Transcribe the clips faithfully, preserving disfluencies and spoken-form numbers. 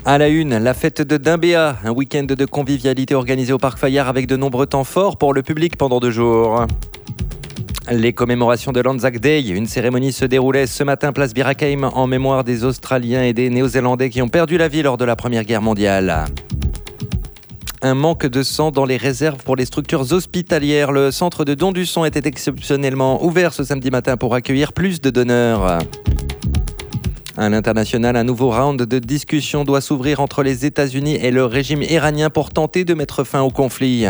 À la une, la fête de Dimbéa, un week-end de convivialité organisé au Parc Fayard avec de nombreux temps forts pour le public pendant deux jours. Les commémorations de l'Anzac Day, une cérémonie se déroulait ce matin place Bir Hakeim en mémoire des Australiens et des Néo-Zélandais qui ont perdu la vie lors de la Première Guerre mondiale. Un manque de sang dans les réserves pour les structures hospitalières. Le centre de don du sang était exceptionnellement ouvert ce samedi matin pour accueillir plus de donneurs. À l'international, un nouveau round de discussion doit s'ouvrir entre les États-Unis et le régime iranien pour tenter de mettre fin au conflit.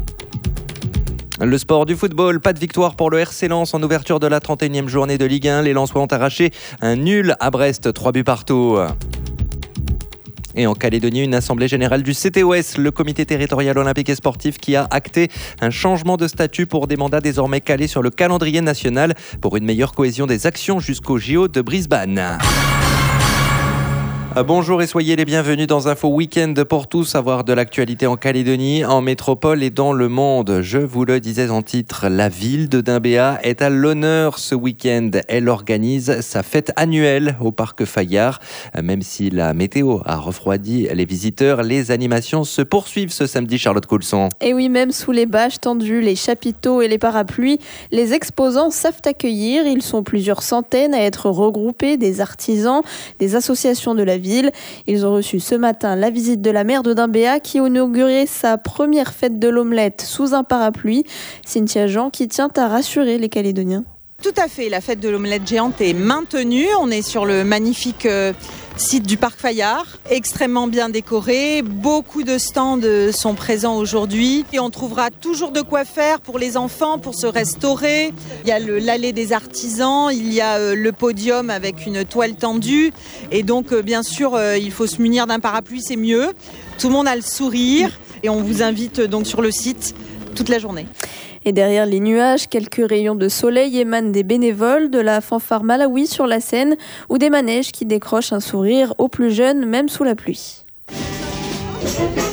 Le sport du football, pas de victoire pour le R C Lens en ouverture de la trente et unième journée de Ligue un. Les Lensois ont arraché un nul à Brest, trois buts partout. Et en Calédonie, une assemblée générale du C T O S, le comité territorial olympique et sportif, qui a acté un changement de statut pour des mandats désormais calés sur le calendrier national pour une meilleure cohésion des actions jusqu'au J O de Brisbane. Bonjour et soyez les bienvenus dans Info Week-end pour tout savoir de l'actualité en Calédonie, en métropole et dans le monde. Je vous le disais en titre, la ville de Dimbéa est à l'honneur ce week-end. Elle organise sa fête annuelle au Parc Fayard. Même si la météo a refroidi les visiteurs, les animations se poursuivent ce samedi, Charlotte Coulson. Et oui, même sous les bâches tendues, les chapiteaux et les parapluies, les exposants savent accueillir. Ils sont plusieurs centaines à être regroupés, des artisans, des associations de la ville. Ils ont reçu ce matin la visite de la maire de Dimbéa qui a inauguré sa première fête de l'omelette sous un parapluie. Cynthia Jean qui tient à rassurer les Calédoniens. Tout à fait, la fête de l'omelette géante est maintenue. On est sur le magnifique euh, site du Parc Fayard, extrêmement bien décoré. Beaucoup de stands sont présents aujourd'hui. Et on trouvera toujours de quoi faire pour les enfants, pour se restaurer. Il y a le, l'allée des artisans, il y a euh, le podium avec une toile tendue. Et donc, euh, bien sûr, euh, il faut se munir d'un parapluie, c'est mieux. Tout le monde a le sourire. Et on vous invite euh, donc sur le site toute la journée. Et derrière les nuages, quelques rayons de soleil émanent des bénévoles, de la fanfare Malawi sur la scène ou des manèges qui décrochent un sourire aux plus jeunes, même sous la pluie. On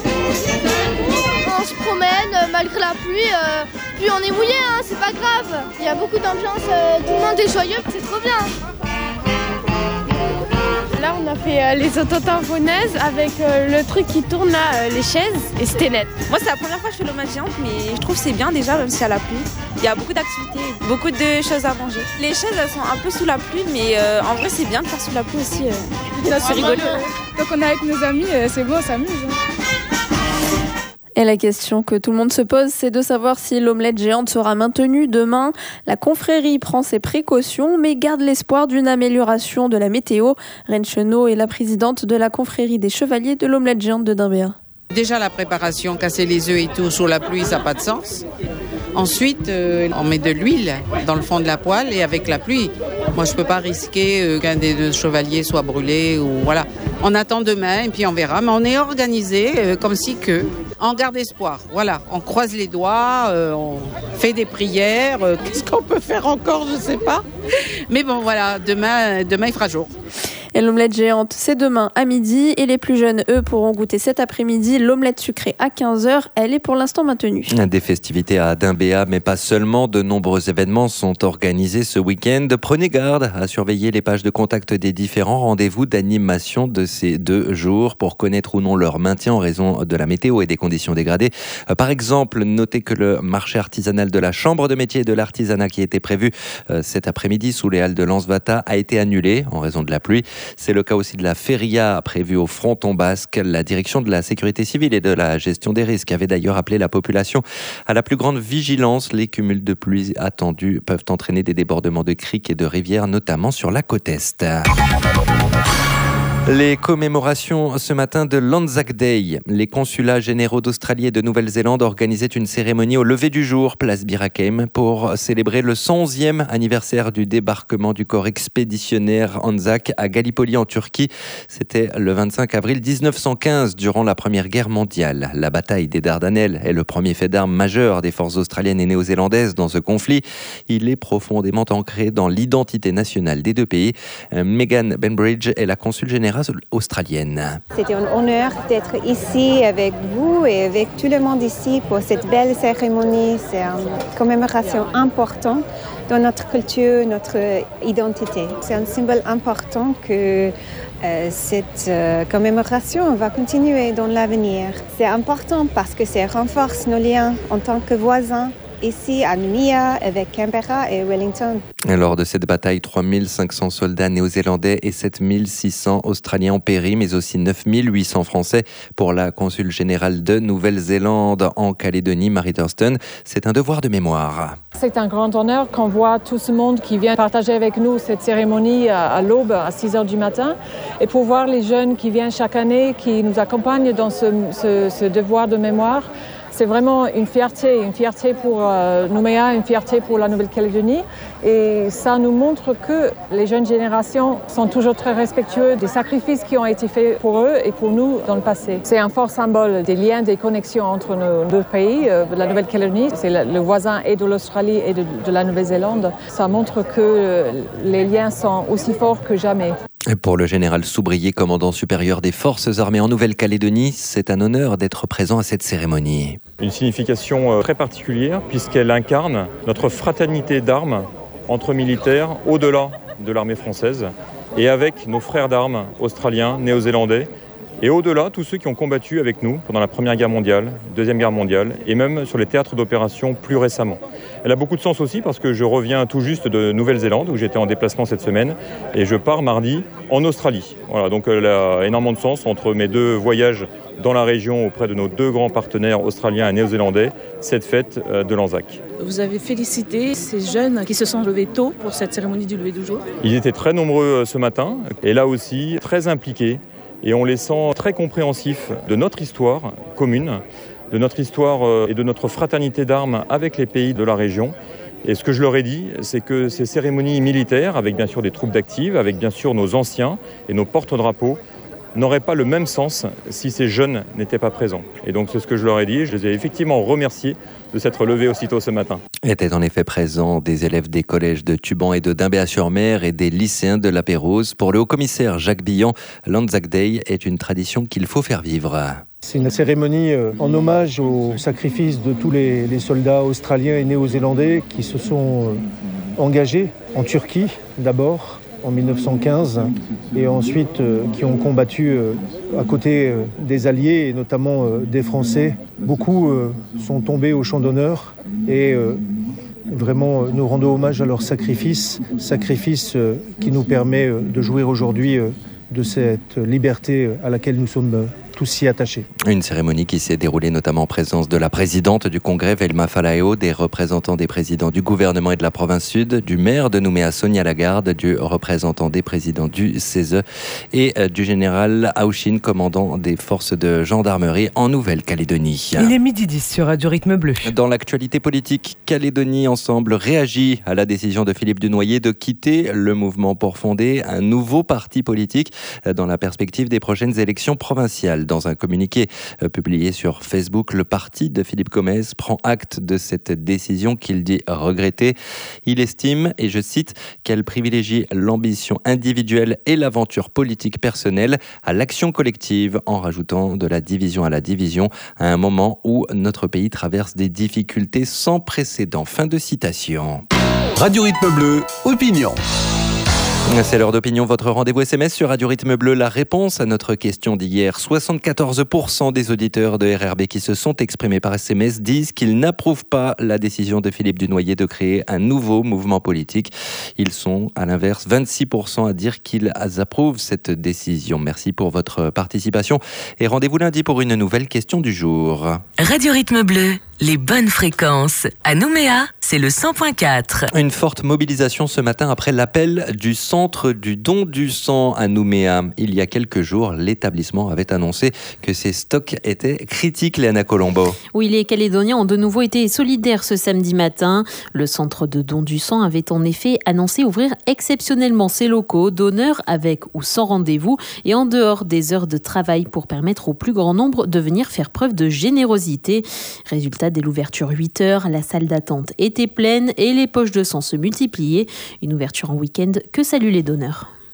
se promène malgré la pluie, euh, puis on est mouillé, hein, c'est pas grave. Il y a beaucoup d'ambiance, euh, tout le monde est joyeux, c'est trop bien. Là, on a fait euh, les autotamponnaises avec euh, le truc qui tourne là, euh, les chaises, et c'était net. Moi, c'est la première fois que je fais l'omelette géante, mais je trouve que c'est bien déjà, même s'il y a la pluie. Il y a beaucoup d'activités, beaucoup de choses à manger. Les chaises, elles sont un peu sous la pluie, mais euh, en vrai, c'est bien de faire sous la pluie aussi. Euh. C'est rigolo. Quand on est avec nos amis, euh, c'est bon, on s'amuse. Hein. Et la question que tout le monde se pose, c'est de savoir si l'omelette géante sera maintenue demain. La confrérie prend ses précautions, mais garde l'espoir d'une amélioration de la météo. Reine Chenot est la présidente de la confrérie des chevaliers de l'omelette géante de Dimbéa. Déjà la préparation, casser les œufs et tout sous la pluie, ça n'a pas de sens. Ensuite, euh, on met de l'huile dans le fond de la poêle et avec la pluie. Moi, je peux pas risquer euh, qu'un des deux chevaliers soit brûlé ou voilà. On attend demain et puis on verra. Mais on est organisé euh, comme si que. On garde espoir. Voilà, on croise les doigts, euh, on fait des prières. Euh, qu'est-ce qu'on peut faire encore, je sais pas. Mais bon, voilà, demain, demain il fera jour. Et l'omelette géante, c'est demain à midi. Et les plus jeunes, eux, pourront goûter cet après-midi l'omelette sucrée à quinze heures. Elle est pour l'instant maintenue. Des festivités à Dimbéa, mais pas seulement. De nombreux événements sont organisés ce week-end. Prenez garde à surveiller les pages de contact des différents rendez-vous d'animation de ces deux jours pour connaître ou non leur maintien en raison de la météo et des conditions dégradées. Par exemple, notez que le marché artisanal de la Chambre de métier et de l'artisanat qui était prévu cet après-midi sous les halles de Lansvata a été annulé en raison de la pluie. C'est le cas aussi de la feria prévue au Fronton Basque. La direction de la sécurité civile et de la gestion des risques avait d'ailleurs appelé la population à la plus grande vigilance. Les cumuls de pluie attendus peuvent entraîner des débordements de criques et de rivières, notamment sur la côte Est. Les commémorations ce matin de l'Anzac Day. Les consulats généraux d'Australie et de Nouvelle-Zélande organisaient une cérémonie au lever du jour, place Bir Hakeim, pour célébrer le cent onzième anniversaire du débarquement du corps expéditionnaire Anzac à Gallipoli en Turquie. C'était le vingt-cinq avril dix-neuf cent quinze, durant la Première Guerre mondiale. La bataille des Dardanelles est le premier fait d'armes majeur des forces australiennes et néo-zélandaises dans ce conflit. Il est profondément ancré dans l'identité nationale des deux pays. Megan Benbridge est la consul générale caméra australienne. C'était un honneur d'être ici avec vous et avec tout le monde ici pour cette belle cérémonie. C'est une commémoration importante dans notre culture, notre identité. C'est un symbole important que euh, cette euh, commémoration va continuer dans l'avenir. C'est important parce que ça renforce nos liens en tant que voisins ici à Nouméa, avec Canberra et Wellington. Lors de cette bataille, trois mille cinq cents soldats néo-zélandais et sept mille six cents Australiens ont péri, mais aussi neuf mille huit cents Français. Pour la consul générale de Nouvelle-Zélande en Calédonie, Marie Thurston, c'est un devoir de mémoire. C'est un grand honneur qu'on voit tout ce monde qui vient partager avec nous cette cérémonie à l'aube, à six heures du matin, et pour voir les jeunes qui viennent chaque année, qui nous accompagnent dans ce, ce, ce devoir de mémoire. C'est vraiment une fierté, une fierté pour euh, Nouméa, une fierté pour la Nouvelle-Calédonie. Et ça nous montre que les jeunes générations sont toujours très respectueux des sacrifices qui ont été faits pour eux et pour nous dans le passé. C'est un fort symbole des liens, des connexions entre nos deux pays. Euh, la Nouvelle-Calédonie, c'est le, le voisin et de l'Australie et de, de la Nouvelle-Zélande. Ça montre que les liens sont aussi forts que jamais. Pour le général Soubrier, commandant supérieur des forces armées en Nouvelle-Calédonie, c'est un honneur d'être présent à cette cérémonie. Une signification très particulière puisqu'elle incarne notre fraternité d'armes entre militaires au-delà de l'armée française et avec nos frères d'armes australiens, néo-zélandais et au-delà tous ceux qui ont combattu avec nous pendant la Première Guerre mondiale, Deuxième Guerre mondiale et même sur les théâtres d'opération plus récemment. Elle a beaucoup de sens aussi parce que je reviens tout juste de Nouvelle-Zélande où j'étais en déplacement cette semaine et je pars mardi en Australie. Voilà, donc elle a énormément de sens entre mes deux voyages dans la région auprès de nos deux grands partenaires australiens et néo-zélandais, cette fête de l'Anzac. Vous avez félicité ces jeunes qui se sont levés tôt pour cette cérémonie du lever du jour. Ils étaient très nombreux ce matin et là aussi très impliqués et on les sent très compréhensifs de notre histoire commune, de notre histoire et de notre fraternité d'armes avec les pays de la région. Et ce que je leur ai dit, c'est que ces cérémonies militaires, avec bien sûr des troupes d'actives, avec bien sûr nos anciens et nos porte-drapeaux, n'auraient pas le même sens si ces jeunes n'étaient pas présents. Et donc c'est ce que je leur ai dit, je les ai effectivement remerciés de s'être levés aussitôt ce matin. Étaient en effet présents des élèves des collèges de Tuban et de Dimbéa-sur-Mer et des lycéens de La Pérouse. Pour le haut-commissaire Jacques Billan, l'Anzac Day est une tradition qu'il faut faire vivre. C'est une cérémonie en hommage au sacrifice de tous les, les soldats australiens et néo-zélandais qui se sont engagés en Turquie d'abord, en mille neuf cent quinze et ensuite euh, qui ont combattu euh, à côté euh, des Alliés et notamment euh, des Français. Beaucoup euh, sont tombés au champ d'honneur et euh, vraiment euh, nous rendons hommage à leur sacrifice, sacrifice euh, qui nous permet euh, de jouir aujourd'hui euh, de cette liberté à laquelle nous sommes euh, tous si attachés. Une cérémonie qui s'est déroulée notamment en présence de la présidente du Congrès, Velma Falaeo, des représentants des présidents du gouvernement et de la province sud, du maire de Nouméa, Sonia Lagarde, du représentant des présidents du C E S E et du général Aouchine, commandant des forces de gendarmerie en Nouvelle-Calédonie. Il est midi dix sur Radio Rythme Bleu. Dans l'actualité politique, Calédonie Ensemble réagit à la décision de Philippe Dunoyer de quitter le mouvement pour fonder un nouveau parti politique dans la perspective des prochaines élections provinciales. Dans un communiqué publié sur Facebook, le parti de Philippe Gomez prend acte de cette décision qu'il dit regretter. Il estime, et je cite, qu'elle privilégie l'ambition individuelle et l'aventure politique personnelle à l'action collective, en rajoutant de la division à la division à un moment où notre pays traverse des difficultés sans précédent. Fin de citation. Radio Rythme Bleu, opinion. C'est l'heure d'opinion, votre rendez-vous S M S sur Radio Rythme Bleu. La réponse à notre question d'hier. soixante-quatorze pour cent des auditeurs de R R B qui se sont exprimés par S M S disent qu'ils n'approuvent pas la décision de Philippe Dunoyer de créer un nouveau mouvement politique. Ils sont, à l'inverse, vingt-six pour cent à dire qu'ils approuvent cette décision. Merci pour votre participation et rendez-vous lundi pour une nouvelle question du jour. Radio Rythme Bleu, les bonnes fréquences. À Nouméa, c'est le cent point quatre. Une forte mobilisation ce matin après l'appel du centre du don du sang à Nouméa. Il y a quelques jours, l'établissement avait annoncé que ses stocks étaient critiques, Léana Colombo. Oui, les Calédoniens ont de nouveau été solidaires ce samedi matin. Le centre de don du sang avait en effet annoncé ouvrir exceptionnellement ses locaux, donneurs avec ou sans rendez-vous et en dehors des heures de travail pour permettre au plus grand nombre de venir faire preuve de générosité. Résultat, dès l'ouverture huit heures, la salle d'attente était pleine et les poches de sang se multipliaient. Une ouverture en week-end que saluent les donneurs.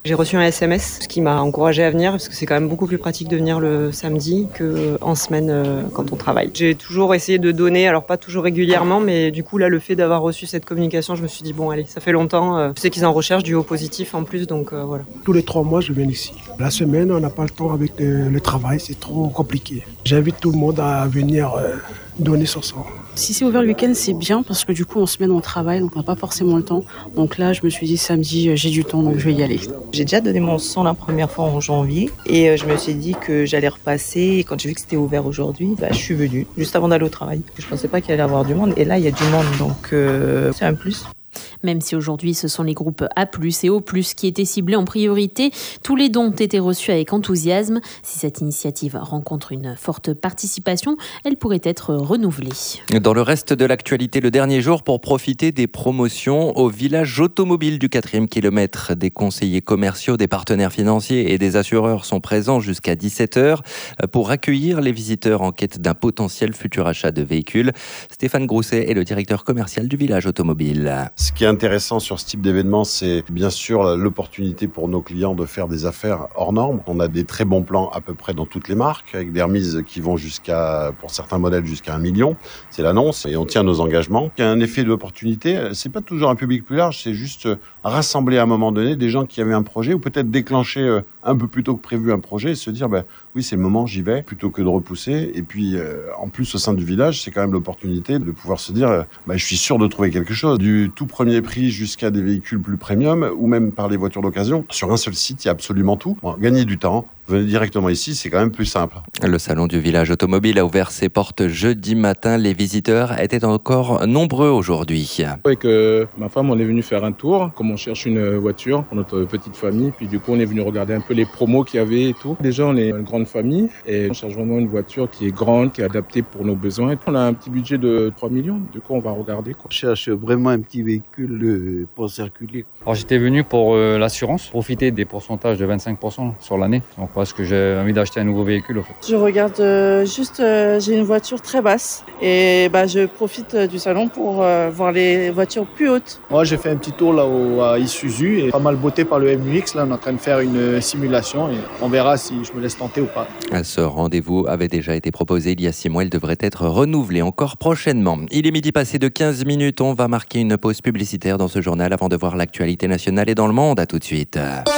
J'ai reçu un S M S, ce qui m'a encouragé à venir, parce que c'est quand même beaucoup plus pratique de venir le samedi qu'en semaine euh, quand on travaille. J'ai toujours essayé de donner, alors pas toujours régulièrement, mais du coup là, le fait d'avoir reçu cette communication, je me suis dit bon allez, ça fait longtemps. Euh, je sais qu'ils en recherchent du haut positif en plus, donc euh, voilà. Tous les trois mois, je viens ici. La semaine, on n'a pas le temps avec le, le travail, c'est trop compliqué. J'invite tout le monde à venir euh, donner son sang. Si c'est ouvert le week-end, c'est bien parce que du coup, en semaine, on travaille, donc on n'a pas forcément le temps. Donc là, je me suis dit samedi, j'ai du temps, donc je vais y aller. J'ai déjà donné mon sang la première fois en janvier et je me suis dit que j'allais repasser. Et quand j'ai vu que c'était ouvert aujourd'hui, bah, je suis venue juste avant d'aller au travail. Je pensais pas qu'il allait y avoir du monde et là, il y a du monde, donc euh, c'est un plus. Même si aujourd'hui ce sont les groupes A plus, et O plus qui étaient ciblés en priorité, tous les dons ont été reçus avec enthousiasme. Si cette initiative rencontre une forte participation, elle pourrait être renouvelée. Dans le reste de l'actualité, le dernier jour pour profiter des promotions au village automobile du quatrième kilomètre. Des conseillers commerciaux, des partenaires financiers et des assureurs sont présents jusqu'à dix-sept heures pour accueillir les visiteurs en quête d'un potentiel futur achat de véhicules. Stéphane Grousset est le directeur commercial du village automobile. Ce qui est intéressant sur ce type d'événement, c'est bien sûr l'opportunité pour nos clients de faire des affaires hors normes. On a des très bons plans à peu près dans toutes les marques, avec des remises qui vont jusqu'à, pour certains modèles, jusqu'à un million. C'est l'annonce et on tient nos engagements. Il y a un effet d'opportunité. C'est pas toujours un public plus large, c'est juste rassembler à un moment donné des gens qui avaient un projet ou peut-être déclencher un peu plus tôt que prévu un projet et se dire, ben oui, c'est le moment, j'y vais, plutôt que de repousser. Et puis, euh, en plus, au sein du village, c'est quand même l'opportunité de pouvoir se dire, ben, je suis sûr de trouver quelque chose. Du tout premier prix jusqu'à des véhicules plus premium ou même par les voitures d'occasion. Sur un seul site, il y a absolument tout. Bon, gagner du temps, venez directement ici, c'est quand même plus simple. Le salon du village automobile a ouvert ses portes jeudi matin. Les visiteurs étaient encore nombreux aujourd'hui. Avec euh, ma femme, on est venu faire un tour, comme on cherche une voiture pour notre petite famille. Puis du coup, on est venu regarder un peu les promos qu'il y avait et tout. Déjà, on est une grande famille et on cherche vraiment une voiture qui est grande, qui est adaptée pour nos besoins. On a un petit budget de trois millions. Du coup, on va regarder, quoi. Je cherche vraiment un petit véhicule euh, pour circuler. Alors, j'étais venu pour euh, l'assurance, profiter des pourcentages de vingt-cinq pour cent sur l'année. Donc, parce que j'ai envie d'acheter un nouveau véhicule. En fait. Je regarde euh, juste, euh, j'ai une voiture très basse et bah, je profite euh, du salon pour euh, voir les voitures plus hautes. Moi, j'ai fait un petit tour là au, à Isuzu et pas mal botté par le M U X. Là, on est en train de faire une simulation et on verra si je me laisse tenter ou pas. Ce rendez-vous avait déjà été proposé il y a six mois. Il devrait être renouvelé encore prochainement. Il est midi passé de quinze minutes. On va marquer une pause publicitaire dans ce journal avant de voir l'actualité nationale et dans le monde. À tout de suite.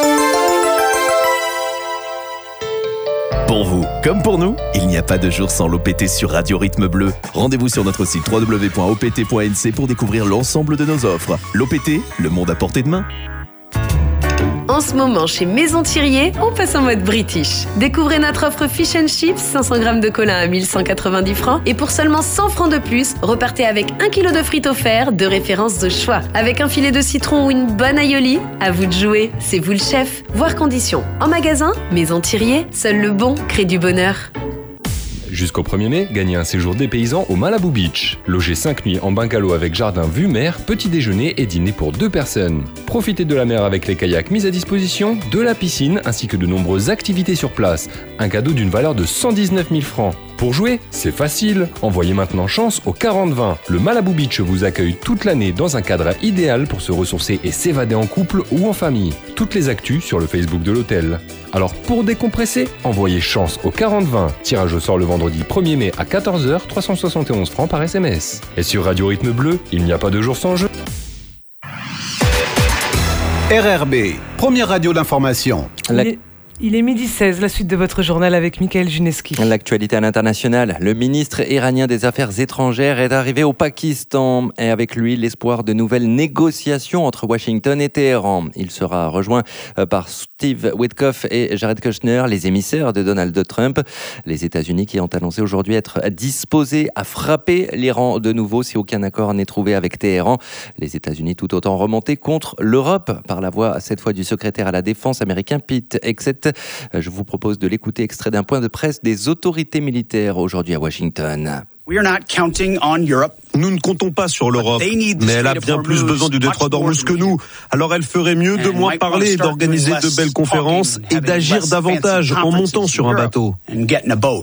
Pour vous, comme pour nous, il n'y a pas de jour sans l'O P T sur Radio Rythme Bleu. Rendez-vous sur notre site w w w point o p t point n c pour découvrir l'ensemble de nos offres. L'O P T, le monde à portée de main. En ce moment, chez Maison Thirier, on passe en mode British. Découvrez notre offre Fish and Chips, cinq cents grammes de colin à mille cent quatre-vingt-dix francs. Et pour seulement cent francs de plus, repartez avec un kilo de frites offerts, de référence de choix. Avec un filet de citron ou une bonne aioli, à vous de jouer, c'est vous le chef. Voir conditions. En magasin, Maison Thirier, seul le bon crée du bonheur. Jusqu'au premier mai, gagnez un séjour dépaysant au Malibu Beach. Logez cinq nuits en bungalow avec jardin vue mer, petit déjeuner et dîner pour deux personnes. Profitez de la mer avec les kayaks mis à disposition, de la piscine ainsi que de nombreuses activités sur place. Un cadeau d'une valeur de cent dix-neuf mille francs. Pour jouer, c'est facile. Envoyez maintenant chance au quarante vingt. Le Malibu Beach vous accueille toute l'année dans un cadre idéal pour se ressourcer et s'évader en couple ou en famille. Toutes les actus sur le Facebook de l'hôtel. Alors pour décompresser, envoyez chance au quarante vingt. Tirage au sort le vendredi premier mai à quatorze heures, trois cent soixante et onze francs par S M S. Et sur Radio Rythme Bleu, il n'y a pas de jour sans jeu. R R B, première radio d'information. La... Il est midi seize, la suite de votre journal avec Mickaël Juneski. L'actualité à l'international. Le ministre iranien des Affaires étrangères est arrivé au Pakistan et avec lui l'espoir de nouvelles négociations entre Washington et Téhéran. Il sera rejoint par Steve Witkoff et Jared Kushner, les émissaires de Donald Trump. Les États-Unis qui ont annoncé aujourd'hui être disposés à frapper l'Iran de nouveau si aucun accord n'est trouvé avec Téhéran. Les États-Unis tout autant remontés contre l'Europe par la voix cette fois du secrétaire à la défense américain Pete Hegseth. Je vous propose de l'écouter, extrait d'un point de presse des autorités militaires aujourd'hui à Washington. Nous ne comptons pas sur l'Europe, mais elle a bien plus besoin du détroit d'Ormuz que nous. Alors elle ferait mieux de moins parler, d'organiser de belles conférences et d'agir davantage en montant sur un bateau.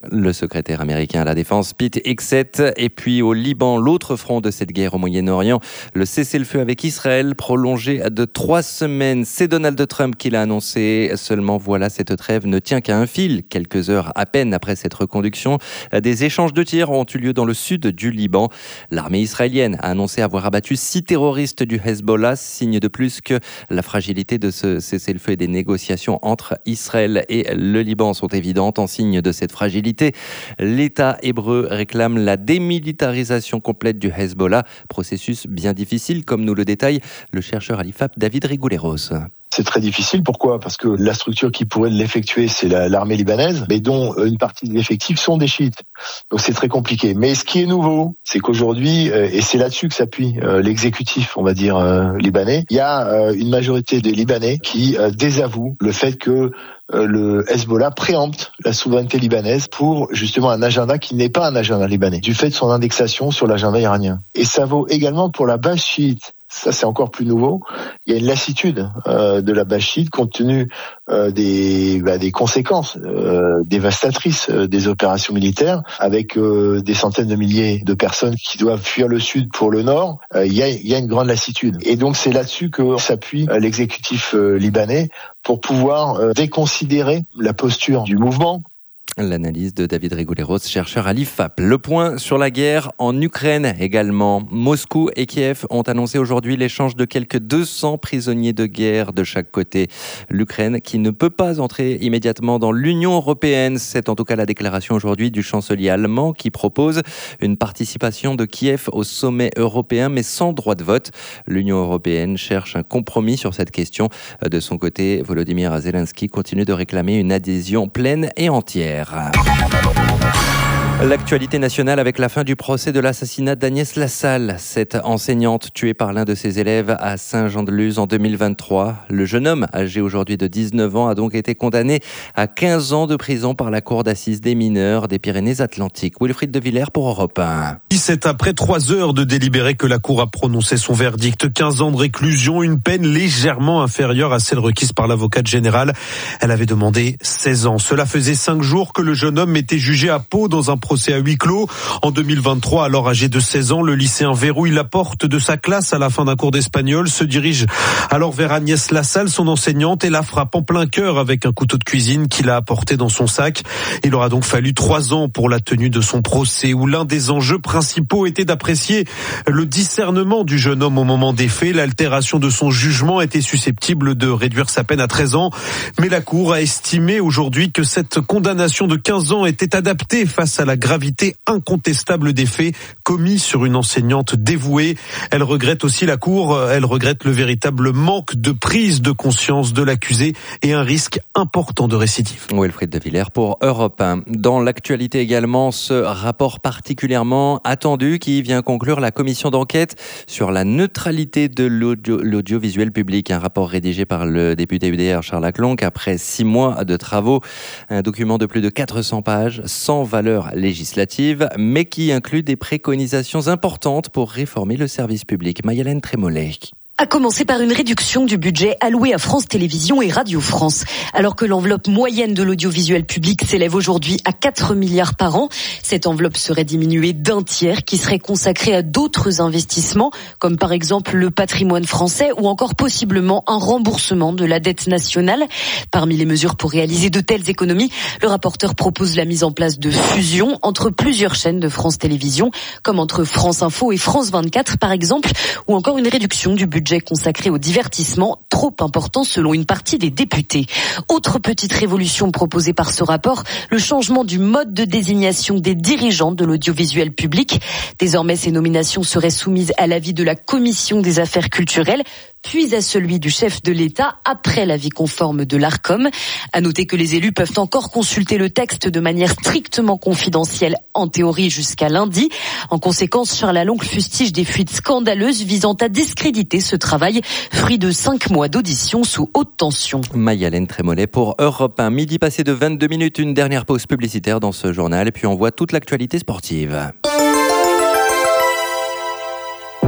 Le secrétaire américain à la Défense, Pete Hegseth. Et puis au Liban, l'autre front de cette guerre au Moyen-Orient, le cessez-le-feu avec Israël, prolongé de trois semaines. C'est Donald Trump qui l'a annoncé. Seulement voilà, cette trêve ne tient qu'à un fil. Quelques heures à peine après cette reconduction, des échanges de tirs ont eu lieu dans le sud du Liban. L'armée israélienne a annoncé avoir abattu six terroristes du Hezbollah, signe de plus que la fragilité de ce cessez-le-feu et des négociations entre Israël et le Liban sont évidentes. En signe de cette fragilité, l'État hébreu réclame la démilitarisation complète du Hezbollah, processus bien difficile, comme nous le détaille le chercheur à l'I F A P David Rigouleros. C'est très difficile. Pourquoi ? Parce que la structure qui pourrait l'effectuer, c'est la, l'armée libanaise, mais dont une partie des effectifs sont des chiites. Donc c'est très compliqué. Mais ce qui est nouveau, c'est qu'aujourd'hui, et c'est là-dessus que s'appuie l'exécutif, on va dire, libanais, il y a une majorité des Libanais qui désavouent le fait que le Hezbollah préempte la souveraineté libanaise pour justement un agenda qui n'est pas un agenda libanais, du fait de son indexation sur l'agenda iranien. Et ça vaut également pour la base chiite. Ça, c'est encore plus nouveau. Il y a une lassitude euh, de la base chiite compte tenu euh, des, bah, des conséquences euh, dévastatrices euh, des opérations militaires, avec euh, des centaines de milliers de personnes qui doivent fuir le sud pour le nord. Euh, il y a, il y a une grande lassitude. Et donc, c'est là-dessus que s'appuie euh, l'exécutif euh, libanais pour pouvoir euh, déconsidérer la posture du mouvement. L'analyse de David Rigouleros, chercheur à l'I F A P. Le point sur la guerre en Ukraine également. Moscou et Kiev ont annoncé aujourd'hui l'échange de quelques deux cents prisonniers de guerre de chaque côté. L'Ukraine qui ne peut pas entrer immédiatement dans l'Union européenne. C'est en tout cas la déclaration aujourd'hui du chancelier allemand qui propose une participation de Kiev au sommet européen mais sans droit de vote. L'Union européenne cherche un compromis sur cette question. De son côté, Volodymyr Zelensky continue de réclamer une adhésion pleine et entière. L'actualité nationale avec la fin du procès de l'assassinat d'Agnès Lassalle, cette enseignante tuée par l'un de ses élèves à Saint-Jean-de-Luz en deux mille vingt-trois. Le jeune homme, âgé aujourd'hui de dix-neuf ans, a donc été condamné à quinze ans de prison par la Cour d'assises des mineurs des Pyrénées-Atlantiques. Wilfried de Villers pour Europe un. C'est après trois heures de délibéré que la Cour a prononcé son verdict. quinze ans de réclusion, une peine légèrement inférieure à celle requise par l'avocate générale. Elle avait demandé seize ans. Cela faisait cinq jours que le jeune homme était jugé à Pau dans un procès à huis clos. En deux mille vingt-trois, alors âgé de seize ans, le lycéen verrouille la porte de sa classe à la fin d'un cours d'espagnol, se dirige alors vers Agnès Lassalle, son enseignante, et la frappe en plein cœur avec un couteau de cuisine qu'il a apporté dans son sac. Il aura donc fallu trois ans pour la tenue de son procès, où l'un des enjeux principaux était d'apprécier le discernement du jeune homme au moment des faits. L'altération de son jugement était susceptible de réduire sa peine à treize ans, mais la Cour a estimé aujourd'hui que cette condamnation de quinze ans était adaptée face à la gravité incontestable des faits commis sur une enseignante dévouée. Elle regrette aussi la Cour, elle regrette le véritable manque de prise de conscience de l'accusé et un risque important de récidive. Wilfried de Villers pour Europe un. Dans l'actualité également, ce rapport particulièrement attendu qui vient conclure la commission d'enquête sur la neutralité de l'audio, l'audiovisuel public. Un rapport rédigé par le député U D R Charles Leclerc après six mois de travaux. Un document de plus de quatre cents pages, sans valeur législative, mais qui inclut des préconisations importantes pour réformer le service public. Mayalène Trémollet. À commencer par une réduction du budget alloué à France Télévisions et Radio France. Alors que l'enveloppe moyenne de l'audiovisuel public s'élève aujourd'hui à quatre milliards par an, cette enveloppe serait diminuée d'un tiers qui serait consacrée à d'autres investissements, comme par exemple le patrimoine français ou encore possiblement un remboursement de la dette nationale. Parmi les mesures pour réaliser de telles économies, le rapporteur propose la mise en place de fusions entre plusieurs chaînes de France Télévisions, comme entre France Info et France vingt-quatre par exemple, ou encore une réduction du budget consacré au divertissement, trop important selon une partie des députés. Autre petite révolution proposée par ce rapport, le changement du mode de désignation des dirigeants de l'audiovisuel public. Désormais, ces nominations seraient soumises à l'avis de la Commission des affaires culturelles, puis à celui du chef de l'État après l'avis conforme de l'Arcom. À noter que les élus peuvent encore consulter le texte de manière strictement confidentielle, en théorie jusqu'à lundi. En conséquence, Charles Leclerc fustige des fuites scandaleuses visant à discréditer ce travail, fruit de cinq mois d'audition sous haute tension. Mayalène Trémollet pour Europe un. Midi passé de vingt-deux minutes, une dernière pause publicitaire dans ce journal, et puis on voit toute l'actualité sportive. Vous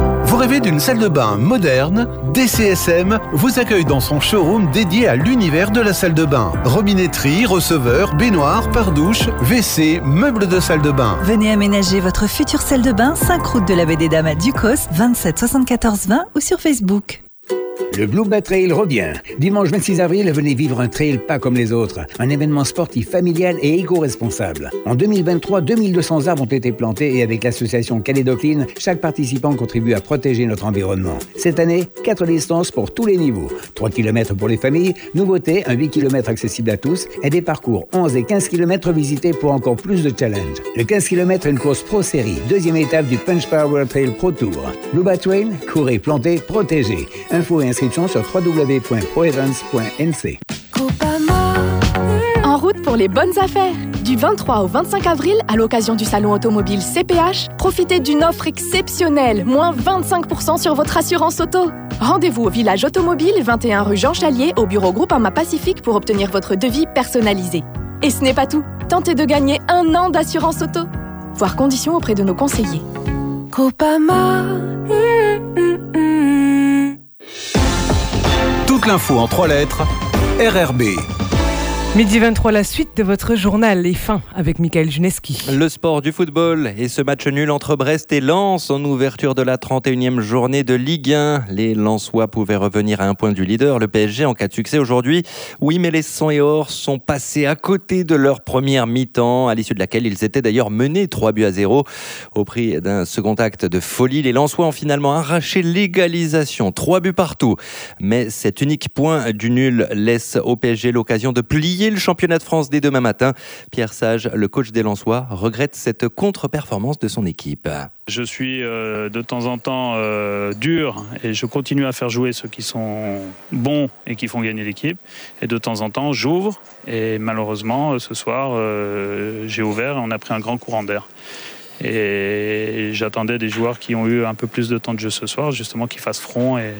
rêvez d'une salle de bain moderne, D C S M vous accueille dans son showroom dédié à l'univers de la salle de bain. Robinetterie, receveur, baignoire, pare-douche, W C, meubles de salle de bain. Venez aménager votre future salle de bain, cinq route de la Baie des Dames à Ducos, vingt-sept soixante-quatorze vingt ou sur Facebook. Le Blue Bat Trail revient. Dimanche vingt-six avril, venez vivre un trail pas comme les autres. Un événement sportif familial et éco-responsable. En deux mille vingt-trois, deux mille deux cents arbres ont été plantés et avec l'association Calédocline, chaque participant contribue à protéger notre environnement. Cette année, quatre distances pour tous les niveaux. trois kilomètres pour les familles, nouveauté, un huit kilomètres accessible à tous et des parcours onze et quinze kilomètres visités pour encore plus de challenges. Le quinze kilomètres est une course Pro Série, deuxième étape du Punch Power Trail Pro Tour. Blue Bat Trail, courez, plantez, protégez. Info et inscription sur w w w point proevents point n c. En route pour les bonnes affaires. Du vingt-trois au vingt-cinq avril, à l'occasion du salon automobile C P H, profitez d'une offre exceptionnelle, moins vingt-cinq pour cent sur votre assurance auto. Rendez-vous au village automobile, vingt et un rue Jean Chalier, au bureau Groupama Pacifique pour obtenir votre devis personnalisé. Et ce n'est pas tout. Tentez de gagner un an d'assurance auto. Voir conditions auprès de nos conseillers. Groupama. Toute l'info en trois lettres, R R B. Midi vingt-trois, la suite de votre journal est fin avec Michael Juneski. Le sport du football et ce match nul entre Brest et Lens en ouverture de la trente et unième journée de Ligue un. Les Lensois pouvaient revenir à un point du leader, le P S G, en cas de succès aujourd'hui. Oui, mais les sang et or sont passés à côté de leur première mi-temps, à l'issue de laquelle ils étaient d'ailleurs menés trois buts à zéro. Au prix d'un second acte de folie, les Lensois ont finalement arraché l'égalisation, trois buts partout. Mais cet unique point du nul laisse au P S G l'occasion de plier le championnat de France dès demain matin. Pierre Sage, le coach des Lensois, regrette cette contre-performance de son équipe. Je suis euh, de temps en temps euh, dur et je continue à faire jouer ceux qui sont bons et qui font gagner l'équipe. Et de temps en temps, j'ouvre et malheureusement, ce soir, euh, j'ai ouvert et on a pris un grand courant d'air. Et j'attendais des joueurs qui ont eu un peu plus de temps de jeu ce soir, justement qui fassent front et,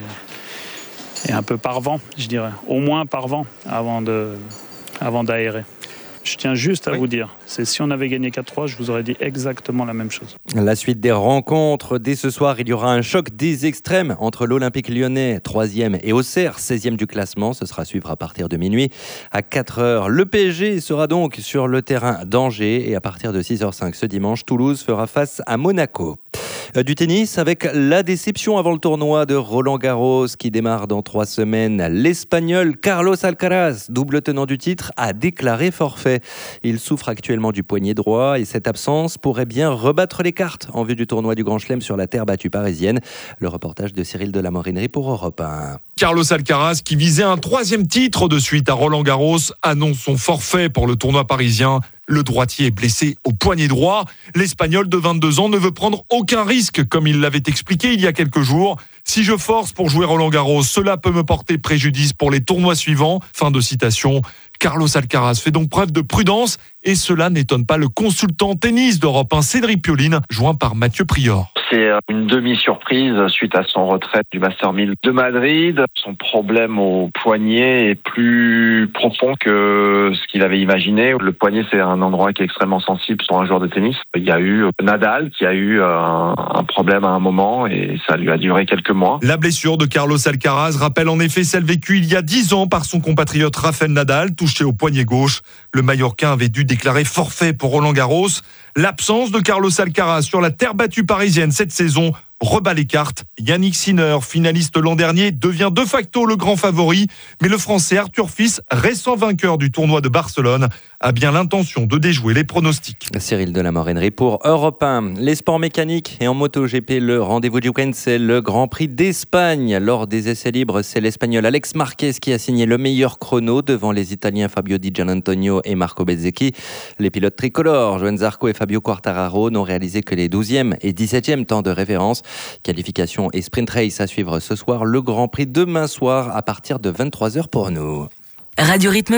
et un peu par vent, je dirais. Au moins par vent avant de... avant d'aérer. Je tiens juste à oui. vous dire, c'est si on avait gagné quatre trois, je vous aurais dit exactement la même chose. La suite des rencontres, dès ce soir, il y aura un choc des extrêmes entre l'Olympique lyonnais, troisième, et Auxerre, seizième du classement. Ce sera à suivre à partir de minuit. À quatre heures, le P S G sera donc sur le terrain d'Angers et à partir de six heures cinq ce dimanche, Toulouse fera face à Monaco. Du tennis avec la déception avant le tournoi de Roland-Garros qui démarre dans trois semaines. L'Espagnol Carlos Alcaraz, double tenant du titre, a déclaré forfait. Il souffre actuellement du poignet droit et cette absence pourrait bien rebattre les cartes en vue du tournoi du Grand Chelem sur la terre battue parisienne. Le reportage de Cyril de la Morinerie pour Europe un. Carlos Alcaraz, qui visait un troisième titre de suite à Roland-Garros, annonce son forfait pour le tournoi parisien. Le droitier est blessé au poignet droit. L'Espagnol de vingt-deux ans ne veut prendre aucun risque, comme il l'avait expliqué il y a quelques jours. Si je force pour jouer Roland-Garros, cela peut me porter préjudice pour les tournois suivants. Fin de citation. Carlos Alcaraz fait donc preuve de prudence et cela n'étonne pas le consultant tennis d'Europe un, Cédric Pioline, joint par Mathieu Prior. C'est une demi-surprise suite à son retrait du Master mille de Madrid. Son problème au poignet est plus profond que ce qu'il avait imaginé. Le poignet, c'est un endroit qui est extrêmement sensible pour un joueur de tennis. Il y a eu Nadal qui a eu un, un problème à un moment et ça lui a duré quelques mois. La blessure de Carlos Alcaraz rappelle en effet celle vécue il y a dix ans par son compatriote Rafael Nadal, touché au poignet gauche. Le Mallorquin avait dû déclarer forfait pour Roland-Garros. L'absence de Carlos Alcaraz sur la terre battue parisienne cette saison rebat les cartes. Yannick Sinner, finaliste l'an dernier, devient de facto le grand favori. Mais le Français Arthur Fils, récent vainqueur du tournoi de Barcelone, a bien l'intention de déjouer les pronostics. Cyril de la Morinerie pour Europe un. Les sports mécaniques et en MotoGP, le rendez-vous du week-end, c'est le Grand Prix d'Espagne. Lors des essais libres, c'est l'Espagnol Alex Marquez qui a signé le meilleur chrono devant les Italiens Fabio Di Gianantonio et Marco Bezzecchi. Les pilotes tricolores, Johan Zarco et Fabio Quartararo, n'ont réalisé que les douzième et dix-septième temps de référence. Qualification et sprint race à suivre ce soir. Le Grand Prix demain soir à partir de vingt-trois heures pour nous. Radio Rythme Bleu,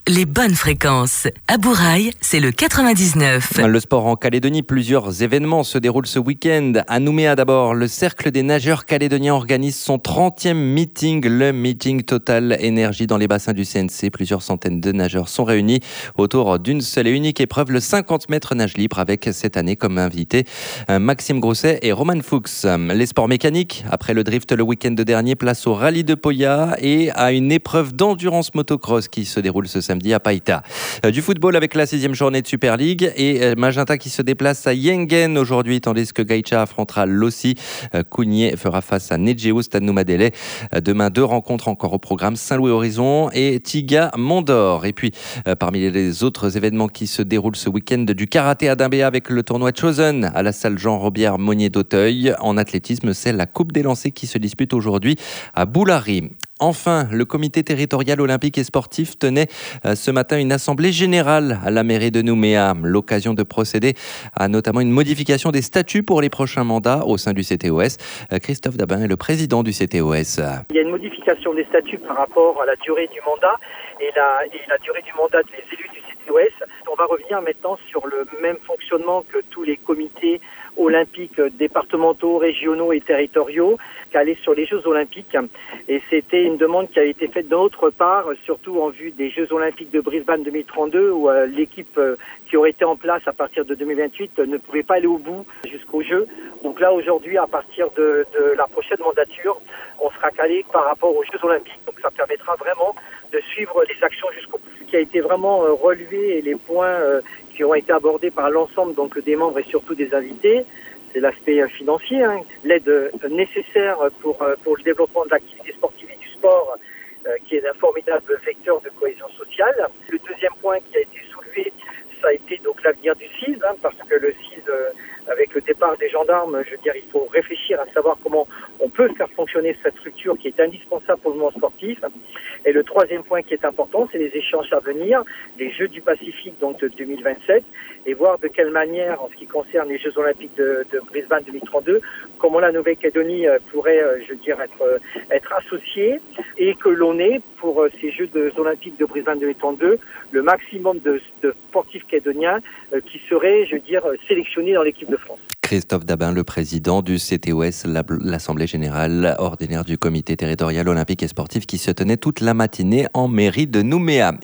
les bonnes fréquences. À Bourail, c'est le quatre-vingt-dix-neuf. Le sport en Calédonie, plusieurs événements se déroulent ce week-end. À Nouméa d'abord, le Cercle des nageurs calédoniens organise son trentième meeting, le meeting Total Énergie dans les bassins du C N C. Plusieurs centaines de nageurs sont réunis autour d'une seule et unique épreuve, le cinquante mètres nage libre, avec cette année comme invité Maxime Grousset et Roman Fuchs. Les sports mécaniques, après le drift le week-end dernier, place au rallye de Poya et à une épreuve d'endurance motocross qui se déroule ce samedi à Païta. Du football avec la sixième journée de Super League et Magenta qui se déplace à Yengen aujourd'hui, tandis que Gaïcha affrontera Lossi. Kounié fera face à Nedjeo Stade Noumadélé. Demain, deux rencontres encore au programme, Saint-Louis Horizon et Tiga Mondor. Et puis, parmi les autres événements qui se déroulent ce week-end, du karaté à Dimbéa avec le tournoi Chosen à la salle Jean-Robière Monnier d'Auteuil. En athlétisme, c'est la Coupe des lancers qui se dispute aujourd'hui à Boulary. Enfin, le comité territorial olympique et sportif tenait ce matin une assemblée générale à la mairie de Nouméa. L'occasion de procéder à notamment une modification des statuts pour les prochains mandats au sein du C T O S. Christophe Dabin est le président du C T O S. Il y a une modification des statuts par rapport à la durée du mandat et la, et la durée du mandat des élus du C T O S. On va revenir maintenant sur le même fonctionnement que tous les comités olympiques départementaux, régionaux et territoriaux, calés sur les Jeux olympiques. Et c'était une demande qui a été faite d'autre part, surtout en vue des Jeux olympiques de Brisbane deux mille trente-deux, où euh, l'équipe euh, qui aurait été en place à partir de deux mille vingt-huit euh, ne pouvait pas aller au bout jusqu'aux Jeux. Donc là, aujourd'hui, à partir de, de la prochaine mandature, on sera calé par rapport aux Jeux olympiques. Donc ça permettra vraiment de suivre les actions jusqu'au bout. Ce qui a été vraiment euh, relevé et les points euh, qui ont été abordés par l'ensemble donc des membres et surtout des invités, c'est l'aspect financier, hein, l'aide nécessaire pour pour le développement de l'activité sportive et du sport, euh, qui est un formidable vecteur de cohésion sociale. Le deuxième point qui a été soulevé, ça a été donc l'avenir du C I S, hein, parce que le C I S, euh, avec le départ des gendarmes, je veux dire, il faut réfléchir à savoir comment on peut faire fonctionner cette structure qui est indispensable pour le mouvement sportif. Et le troisième point qui est important, c'est les échanges à venir, les Jeux du Pacifique donc de deux mille vingt-sept, et voir de quelle manière, en ce qui concerne les Jeux Olympiques de, de Brisbane deux mille trente-deux, comment la Nouvelle-Calédonie pourrait, je veux dire, être, être associée, et que l'on ait pour ces Jeux de, Olympiques de Brisbane deux mille trente-deux le maximum de, de sportifs calédoniens qui seraient, je veux dire, sélectionnés dans l'équipe de France. Christophe Dabin, le président du C T O S, l'Assemblée générale ordinaire du comité territorial olympique et sportif qui se tenait toute la matinée en mairie de Nouméa.